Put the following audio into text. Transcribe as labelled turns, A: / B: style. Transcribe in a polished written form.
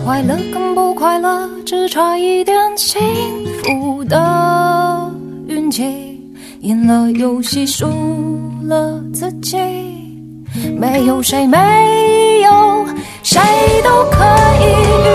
A: 快乐跟不快乐只差一点幸福的运气，赢了游戏输了自己，没有谁没有谁都可以